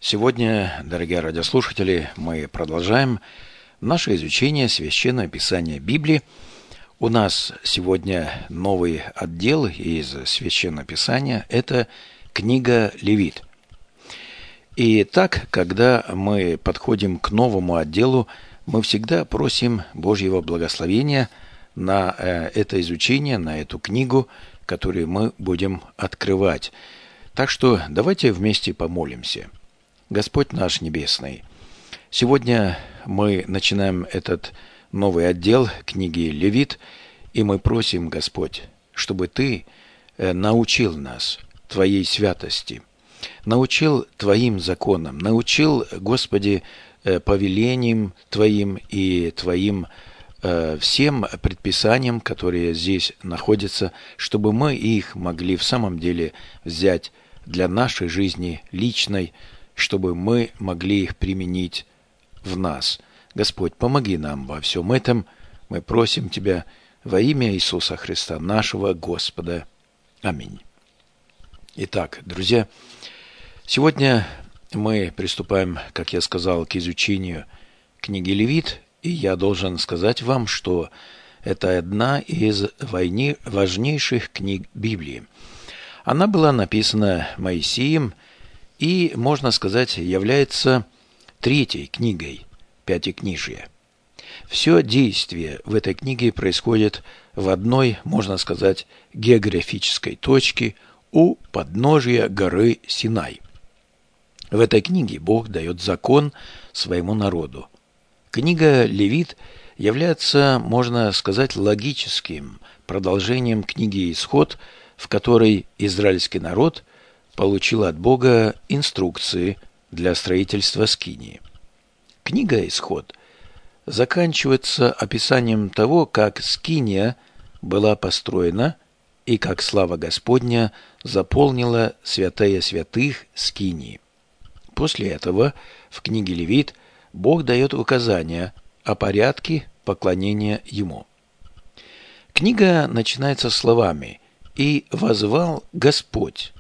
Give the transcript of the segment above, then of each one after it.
Сегодня, дорогие радиослушатели, мы продолжаем наше изучение Священного Писания Библии. У нас сегодня новый отдел из Священного Писания – это книга Левит. И так, когда мы подходим к новому отделу, мы всегда просим Божьего благословения на это изучение, на эту книгу, которую мы будем открывать. Так что давайте вместе помолимся. Господь наш Небесный, сегодня мы начинаем этот новый отдел книги Левит, и мы просим, Господь, чтобы Ты научил нас Твоей святости, научил Твоим законам, научил, Господи, повелениям Твоим и Твоим всем предписаниям, которые здесь находятся, чтобы мы их могли в самом деле взять для нашей жизни личной, чтобы мы могли их применить в нас. Господь, помоги нам во всем этом. Мы просим Тебя во имя Иисуса Христа, нашего Господа. Аминь. Итак, друзья, сегодня мы приступаем, как я сказал, к изучению книги Левит, и я должен сказать вам, что это одна из важнейших книг Библии. Она была написана Моисеем и, можно сказать, является третьей книгой Пятикнижия. Все действие в этой книге происходит в одной, можно сказать, географической точке у подножия горы Синай. В этой книге Бог дает закон своему народу. Книга Левит является, можно сказать, логическим продолжением книги Исход, в которой израильский народ получил от Бога инструкции для строительства скинии. Книга Исход заканчивается описанием того, как скиния была построена и как слава Господня заполнила святая святых скинии. После этого в книге Левит Бог дает указания о порядке поклонения Ему. Книга начинается словами «И воззвал Господь».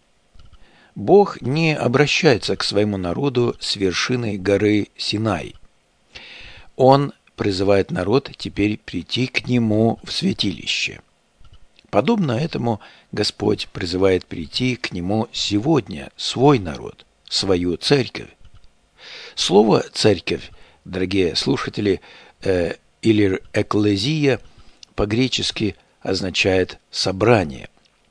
Бог не обращается к своему народу с вершины горы Синай. Он призывает народ теперь прийти к Нему в святилище. Подобно этому Господь призывает прийти к Нему сегодня свой народ, свою церковь. Слово «церковь», дорогие слушатели, или «экклезия» по-гречески означает «собрание».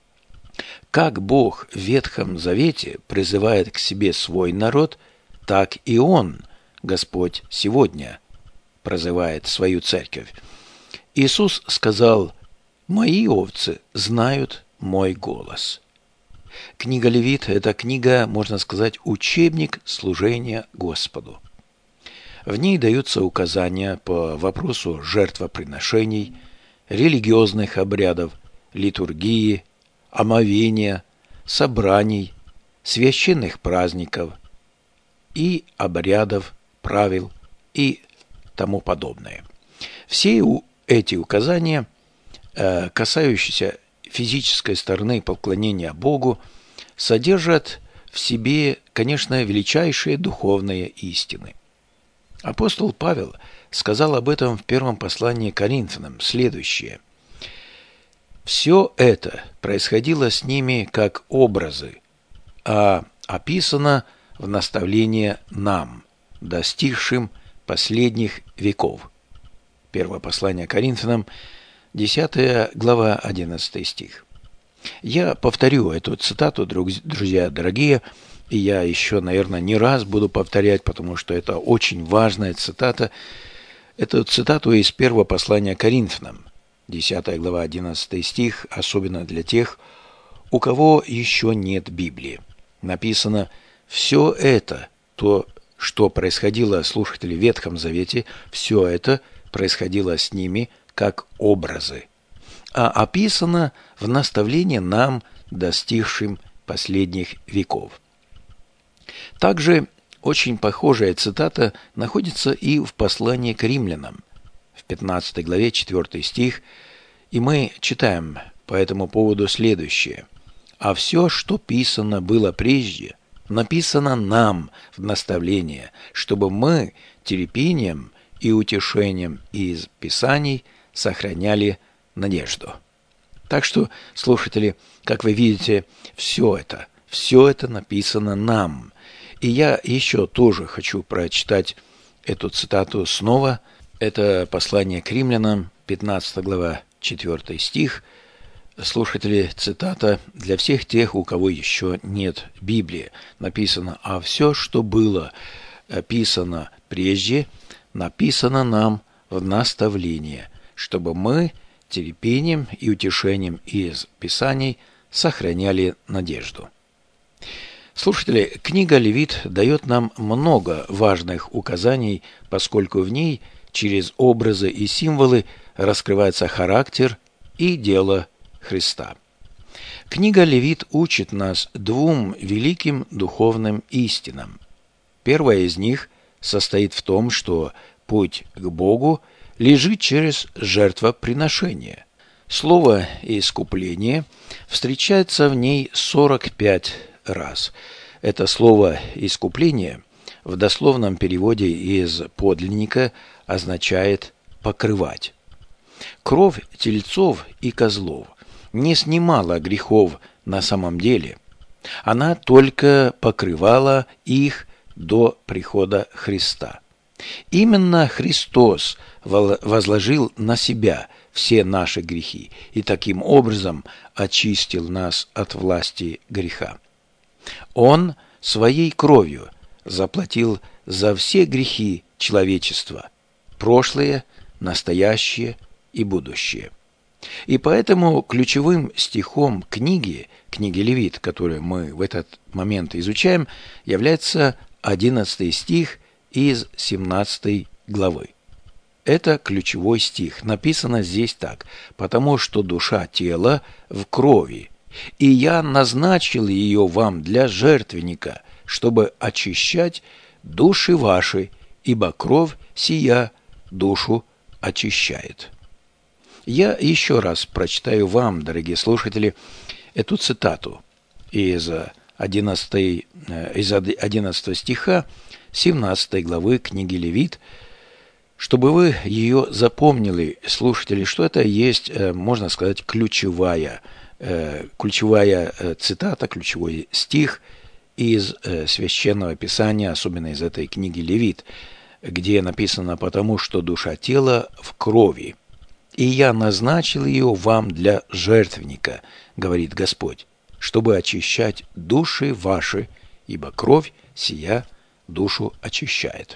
Как Бог в Ветхом Завете призывает к себе свой народ, так и Он, Господь, сегодня призывает свою церковь. Иисус сказал: «Мои овцы знают мой голос». Книга Левит – это книга, можно сказать, учебник служения Господу. В ней даются указания по вопросу жертвоприношений, религиозных обрядов, литургии, омовения, собраний, священных праздников и обрядов, правил и тому подобное. Все эти указания, касающиеся физической стороны поклонения Богу, содержат в себе, конечно, величайшие духовные истины. Апостол Павел сказал об этом в первом послании к Коринфянам следующее: «Все это происходило с ними как образы, а описано в наставлении нам, достигшим последних веков». Первое послание к Коринфянам, 10 глава, 11 стих. Я повторю эту цитату, друзья дорогие, и я еще, наверное, не раз буду повторять, потому что это очень важная цитата. Эту цитату из первого послания к Коринфянам, 10 глава, 11 стих, особенно для тех, у кого еще нет Библии. Написано: «Все это, то, что происходило, слушатели, в Ветхом Завете, все это происходило с ними как образы, а описано в наставлении нам, достигшим последних веков». Также очень похожая цитата находится и в послании к римлянам, в 15 главе, 4 стих, и мы читаем по этому поводу следующее: «А все, что писано было прежде, написано нам в наставление, чтобы мы терпением и утешением из Писаний сохраняли надежду. Так что, слушатели, как вы видите, все это написано нам. И я еще тоже хочу прочитать эту цитату снова. Это послание к римлянам, 15 глава, 4 стих. Слушатели, цитата для всех тех, у кого еще нет Библии. Написано: «А все, что было описано прежде, написано нам в наставление, чтобы мы терпением и утешением из Писаний сохраняли надежду». Слушатели, книга Левит дает нам много важных указаний, поскольку в ней через образы и символы раскрывается характер и дело Христа. Книга Левит учит нас двум великим духовным истинам. Первая из них состоит в том, что путь к Богу лежит через жертвоприношение. Слово «искупление» встречается в ней 45 раз. Это слово «искупление» в дословном переводе из подлинника означает «покрывать». Кровь тельцов и козлов не снимала грехов на самом деле. Она только покрывала их до прихода Христа. Именно Христос возложил на себя все наши грехи и таким образом очистил нас от власти греха. Он своей кровью заплатил за все грехи человечества, прошлые, настоящее и будущее. И поэтому ключевым стихом книги Левит, которую мы в этот момент изучаем, является 11 стих из 17 главы. Это ключевой стих. Написано здесь так: «Потому что душа тела в крови, и я назначил ее вам для жертвенника, чтобы очищать души ваши, ибо кровь сия душу очищает». Я еще раз прочитаю вам, дорогие слушатели, эту цитату из 11 стиха 17 главы книги Левит, чтобы вы ее запомнили, слушатели, что это есть, можно сказать, ключевая цитата, ключевой стих из Священного Писания, особенно из этой книги Левит, где написано: «Потому что душа тела в крови, и я назначил ее вам для жертвенника, говорит Господь, чтобы очищать души ваши, ибо кровь сия душу очищает».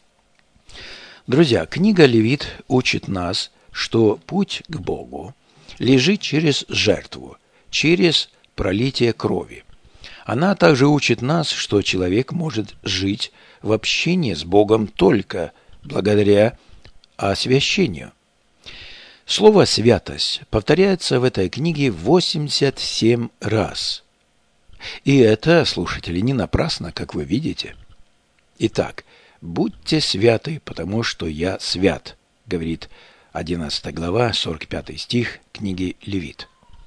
Друзья, книга Левит учит нас, что путь к Богу лежит через жертву, через пролитие крови. Она также учит нас, что человек может жить в общении с Богом только благодаря освящению. Слово «святость» повторяется в этой книге 87 раз. И это, слушатели, не напрасно, как вы видите. Итак, «Будьте святы, потому что я свят», говорит 11 глава, 45 стих книги Левит.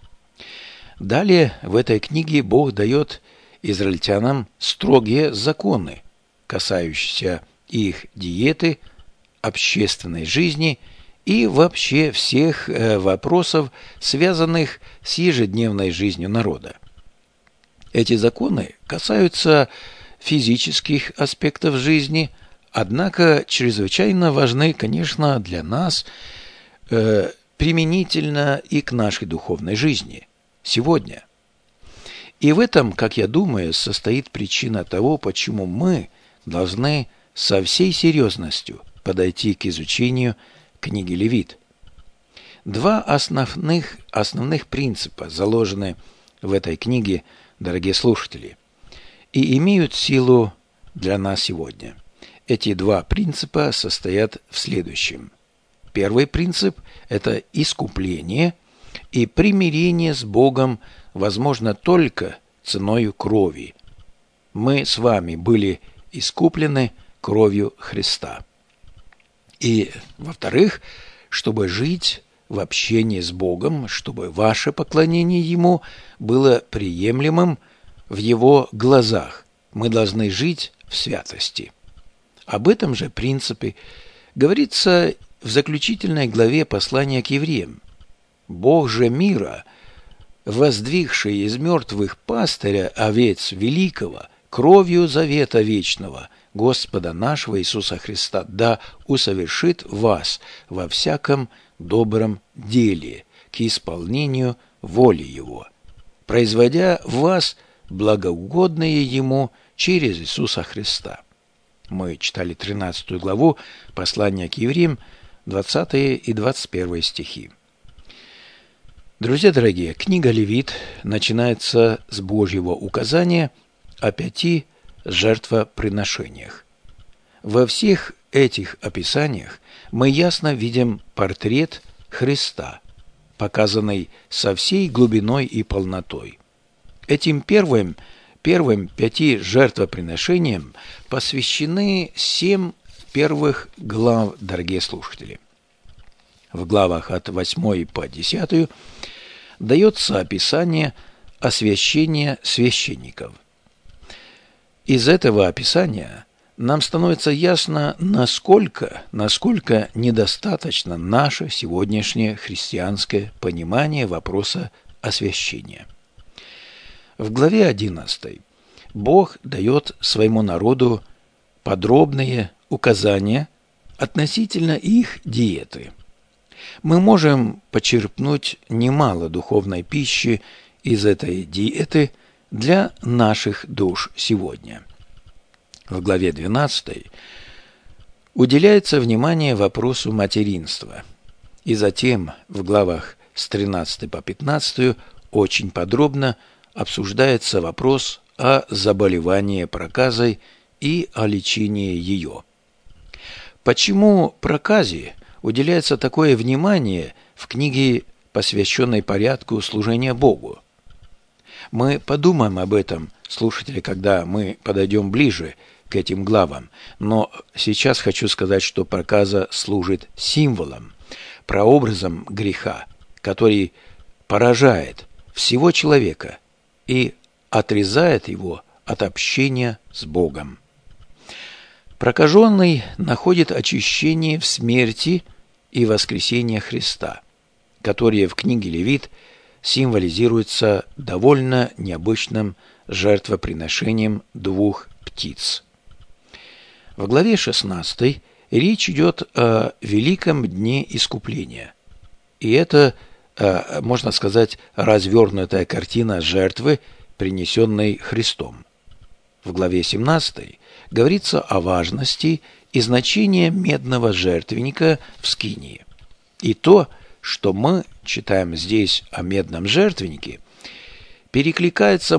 Далее в этой книге Бог дает израильтянам строгие законы, касающиеся их диеты, общественной жизни и вообще всех вопросов, связанных с ежедневной жизнью народа. Эти законы касаются физических аспектов жизни, однако чрезвычайно важны, конечно, для нас применительно и к нашей духовной жизни сегодня. И в этом, как я думаю, состоит причина того, почему мы должны со всей серьезностью подойти к изучению книги Левит. Два основных принципа заложены в этой книге, дорогие слушатели, и имеют силу для нас сегодня. Эти два принципа состоят в следующем. Первый принцип – это искупление и примирение с Богом возможно только ценою крови. Мы с вами были искуплены кровью Христа. И, во-вторых, чтобы жить в общении с Богом, чтобы ваше поклонение Ему было приемлемым в Его глазах, мы должны жить в святости. Об этом же принципе говорится в заключительной главе послания к евреям. «Бог же мира, воздвигший из мертвых пастыря овец великого, кровью завета вечного, Господа нашего Иисуса Христа, да усовершит вас во всяком добром деле к исполнению воли Его, производя в вас благоугодное Ему через Иисуса Христа». Мы читали 13 главу послания к евреям, 20 и 21 стихи. Друзья дорогие, книга Левит начинается с Божьего указания о 5 жертвоприношениях. Во всех этих описаниях мы ясно видим портрет Христа, показанный со всей глубиной и полнотой. Этим первым 5 жертвоприношениям посвящены 7 первых глав, дорогие слушатели. В главах от 8 по 10 дается описание освящения священников. Из этого описания нам становится ясно, насколько недостаточно наше сегодняшнее христианское понимание вопроса освящения. В главе 11 Бог дает своему народу подробные указания относительно их диеты. Мы можем почерпнуть немало духовной пищи из этой диеты для наших душ сегодня. В главе 12 уделяется внимание вопросу материнства, и затем в главах с 13 по 15 очень подробно обсуждается вопрос о заболевании проказой и о лечении ее. Почему проказе уделяется такое внимание в книге, посвященной порядку служения Богу? Мы подумаем об этом, слушатели, когда мы подойдем ближе к этим главам, но сейчас хочу сказать, что проказа служит символом, прообразом греха, который поражает всего человека и отрезает его от общения с Богом. Прокаженный находит очищение в смерти и воскресении Христа, которые в книге Левит символизируются довольно необычным жертвоприношением 2 птиц. В главе 16 речь идет о великом дне искупления. И это, можно сказать, развернутая картина жертвы, принесенной Христом. В главе 17 говорится о важности и значении медного жертвенника в скинии. И то, что мы читаем здесь о медном жертвеннике, перекликается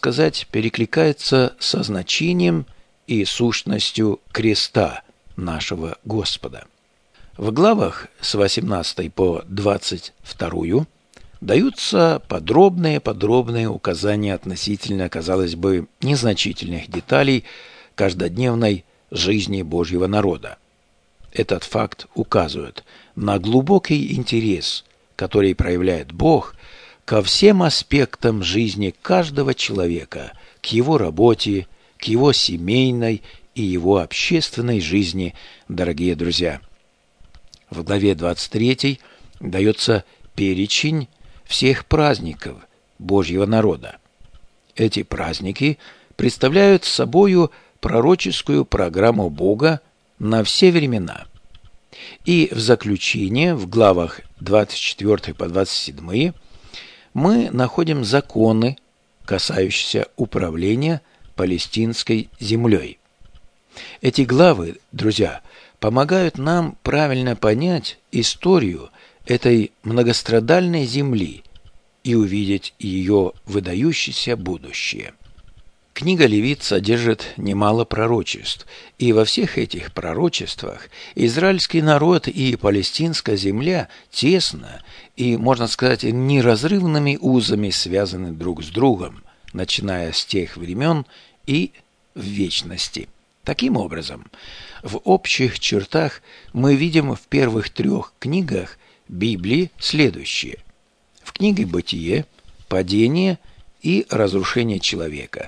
со значением и сущностью креста нашего Господа. В главах с 18 по 22 даются подробные указания относительно, казалось бы, незначительных деталей каждодневной жизни Божьего народа. Этот факт указывает на глубокий интерес, который проявляет Бог ко всем аспектам жизни каждого человека, к его работе, к его семейной и его общественной жизни, дорогие друзья. В главе 23 дается перечень всех праздников Божьего народа. Эти праздники представляют собою пророческую программу Бога на все времена. И в заключение, в главах 24 по 27, мы находим законы, касающиеся управления палестинской землей. Эти главы, друзья, помогают нам правильно понять историю этой многострадальной земли и увидеть ее выдающееся будущее. Книга Левит содержит немало пророчеств, и во всех этих пророчествах израильский народ и палестинская земля тесно и, можно сказать, неразрывными узами связаны друг с другом, начиная с тех времен и в вечности. Таким образом, в общих чертах мы видим в первых 3 книгах Библии следующее. В книге «Бытие» – падение и разрушение человека.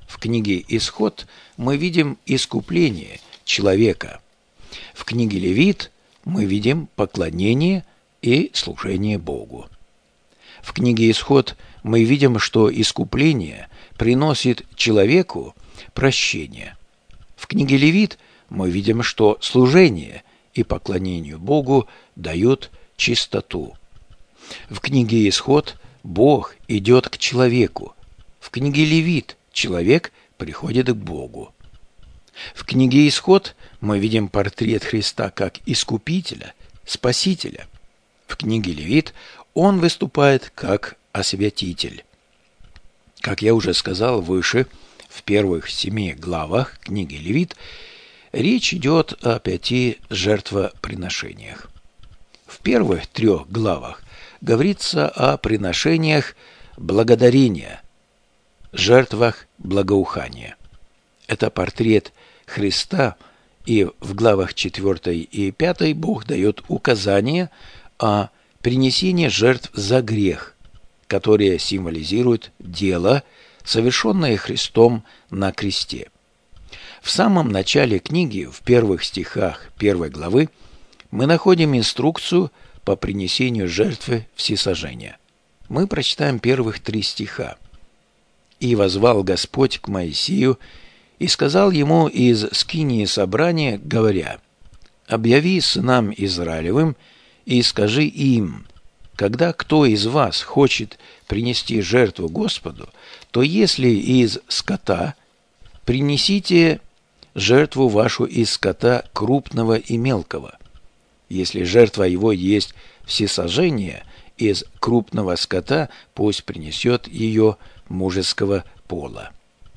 В книге «Исход» мы видим искупление человека. В книге «Левит» мы видим поклонение и служение Богу. В книге «Исход» мы видим, что искупление приносит человеку прощение. В книге «Левит» мы видим, что служение и поклонению Богу дают чистоту. В книге «Исход» Бог идет к человеку. В книге «Левит» человек приходит к Богу. В книге «Исход» мы видим портрет Христа как Искупителя, Спасителя. В книге «Левит» он выступает как освятитель. Как я уже сказал выше, в первых 7 главах книги «Левит» речь идет о 5 жертвоприношениях. В первых 3 главах говорится о приношениях благодарения, жертвах благоухания. Это портрет Христа, и в главах 4 и 5 Бог дает указание о принесении жертв за грех, которые символизируют дело, совершенное Христом на кресте. В самом начале книги, в первых стихах 1 главы, мы находим инструкцию по принесению жертвы всесожжения. Мы прочитаем первых 3 стиха. «И возвал Господь к Моисею, и сказал ему из скинии собрания, говоря: объяви сынам Израилевым и скажи им: когда кто из вас хочет принести жертву Господу, то если из скота, принесите жертву вашу из скота крупного и мелкого. Если жертва его есть всесожжение, из крупного скота пусть принесет ее мужеского пола».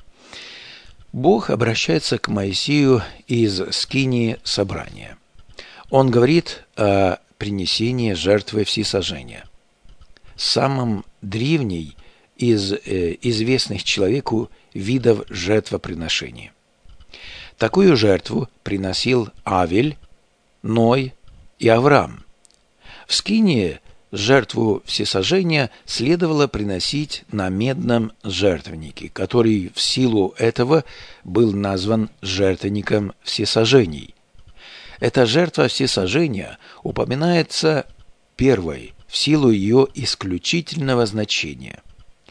Бог обращается к Моисею из скинии собрания. Он говорит о принесении жертвы всесожжения. Самым древней из известных человеку видов жертвоприношений. Такую жертву приносил Авель, Ной и Авраам. В скинии жертву всесожжения следовало приносить на медном жертвеннике, который в силу этого был назван жертвенником всесожжений. Эта жертва всесожжения упоминается первой в силу ее исключительного значения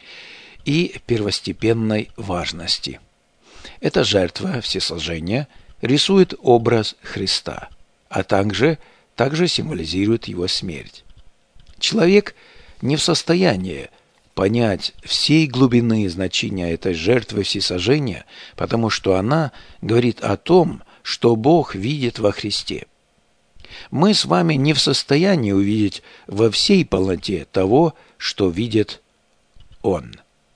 и первостепенной важности. Эта жертва всесожжения рисует образ Христа, а также символизирует его смерть. Человек не в состоянии понять всей глубины значения этой жертвы всесожжения, потому что она говорит о том, что Бог видит во Христе. Мы с вами не в состоянии увидеть во всей полноте того, что видит Он.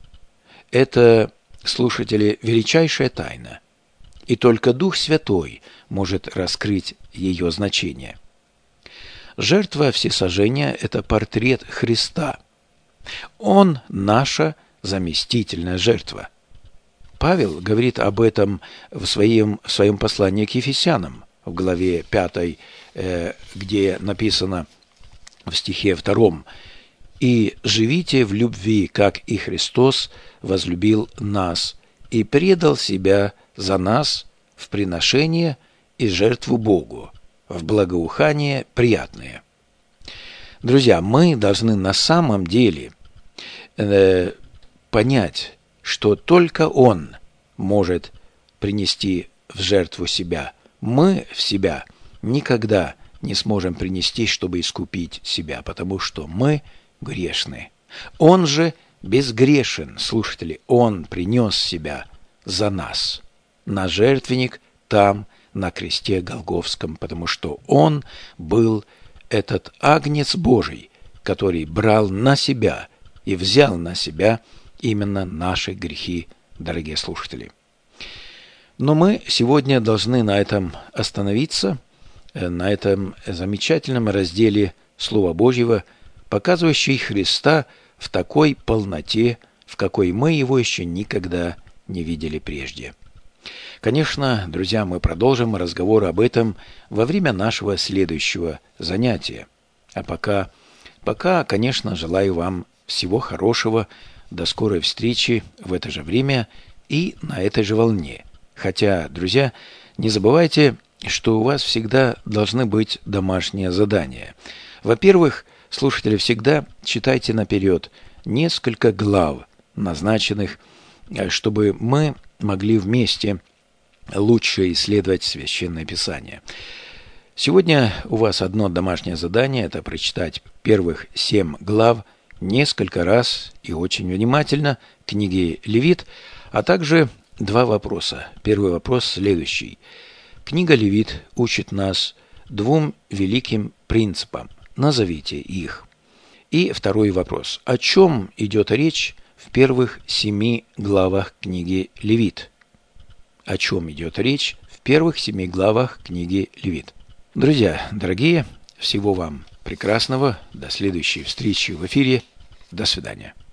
Это, слушатели, величайшая тайна, и только Дух Святой может раскрыть ее значение. Жертва всесожжения – это портрет Христа. Он – наша заместительная жертва. Павел говорит об этом в своем послании к Ефесянам, в главе 5, где написано в стихе 2: «И живите в любви, как и Христос возлюбил нас, и предал себя за нас в приношение и жертву Богу, в благоухание приятное». Друзья, мы должны на самом деле понять, что только Он может принести в жертву себя. Мы в себя никогда не сможем принести, чтобы искупить себя, потому что мы грешны. Он же безгрешен, слушатели, Он принес себя за нас на жертвенник там, на кресте Голгофском, потому что Он был этот агнец Божий, который брал на себя и взял на себя именно наши грехи, дорогие слушатели. Но мы сегодня должны на этом остановиться, на этом замечательном разделе Слова Божьего, показывающий Христа в такой полноте, в какой мы его еще никогда не видели прежде. Конечно, друзья, мы продолжим разговор об этом во время нашего следующего занятия. А пока, конечно, желаю вам всего хорошего. До скорой встречи в это же время. и на этой же волне. Хотя, друзья, не забывайте, что у вас всегда должны быть домашние задания. Во-первых, слушатели, всегда читайте наперед несколько глав, назначенных, чтобы мы могли вместе лучше исследовать Священное Писание. Сегодня у вас одно домашнее задание – это прочитать первых 7 глав несколько раз и очень внимательно книги Левит, а также 2 вопроса. Первый вопрос следующий. Книга Левит учит нас 2 великим принципам. Назовите их. И второй вопрос. О чем идет речь в первых 7 главах книги Левит? О чем идет речь в первых 7 главах книги Левит? Друзья, дорогие, всего вам прекрасного. До следующей встречи в эфире. До свидания.